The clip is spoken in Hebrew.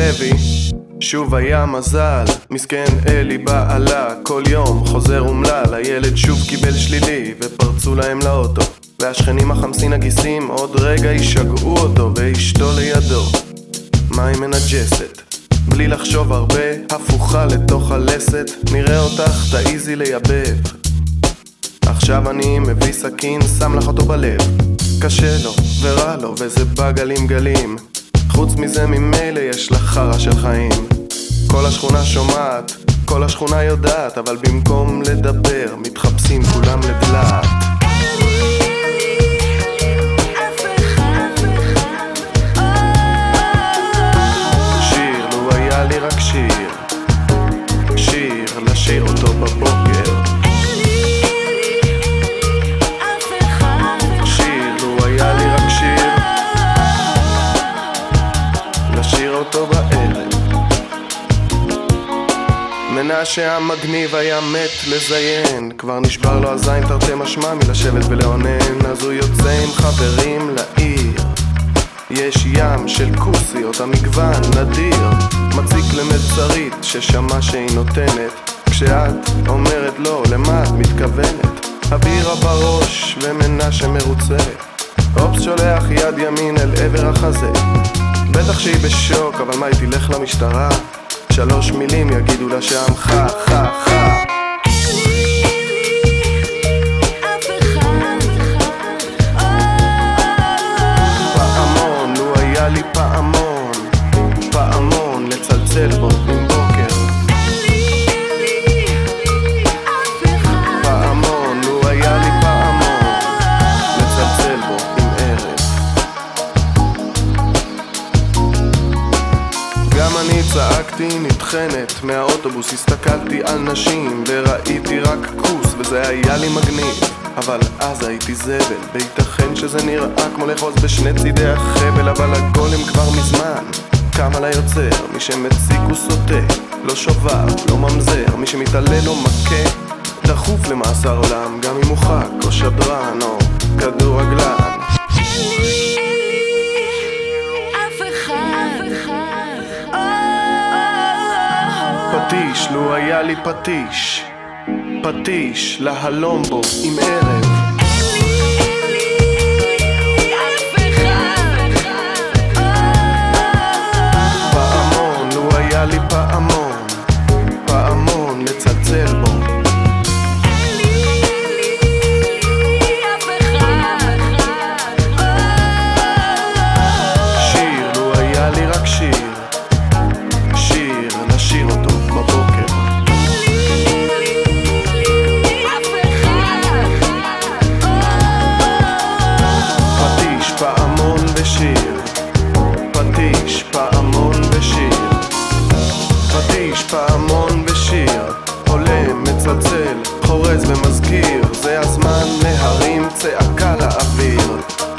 לוי, שוב היה מזל, מסכן אלי בעלה, כל יום חוזר אומלל, הילד שוב קיבל שלילי ופרצו להם לאוטו, והשכנים החמסין הגיסים עוד רגע ישגעו אותו, ואשתו לידו, מה היא מנג'סת? בלי לחשוב הרבה, הפוכה לתוך הלסת, נראה אותך תעיזי לייבב. עכשיו אני מביא סכין, שם לך אותו בלב, קשה לו ורע לו וזה בגלים גלים, חוץ מזה ממילא יש לך חרא של חיים. כל השכונה שומעת, כל השכונה יודעת, אבל במקום לדבר מתחפשים כולם לדלעת. שיר, לו היה לי רק שיר, שיר לשיר אותו בבוקר, שיר, לו היה לי רק שיר, לשיר אותו בערב. מנשה המגניב היה מת לזיין, כבר נשבר לו הזין תרתי משמע מלשבת ולעונן, אז הוא יוצא עם חברים לעיר, יש ים של כוסיות, המגוון נדיר, מציק למלצרית ששמע שהיא נותנת, כשאת אומרת לא, למה את מתכוונת? הבירה בראש ומנשה מרוצה, אופס שולח יד ימין אל עבר החזה, בטח שהיא בשוק, אבל מה היא תלך למשטרה? 3 מילים יגידו לה שם חה חה חה. פעמון, לו היה לי פעמון, פעמון לצלצל בו עם בוקר, פעמון, לו היה לי פעמון לצלצל בו עם ערב. גם אני צעקתי נטחנת מהאוטובוס, הסתכלתי על נשים וראיתי רק כוס, וזה היה לי מגניב, אבל אז הייתי זבל, בהתכן שזה נראה כמו לחוז בשני צידי החבל, אבל הגולם כבר מזמן קם על היוצר, מי שמציק הוא סוטה, לא שובר, לא ממזר, מי שמתעלל לא מכה, דחוף למאסר עולם, גם אם הוא חק או שדרן או כדור רגלן. פטיש, לו היה לי פטיש, פטיש להלום בו עם ערב. פעמון, לו היה לי פעמון, פעמון לצלצל בו. שיר, לו היה לי רק שיר, שיר לשיר אותו בבוקר. פטיש, פעמון ושיר, פטיש, פעמון ושיר, פטיש, פעמון ושיר, עולה, מצלצל, חורז ומזכיר, זה הזמן להרים צעקה לאוויר.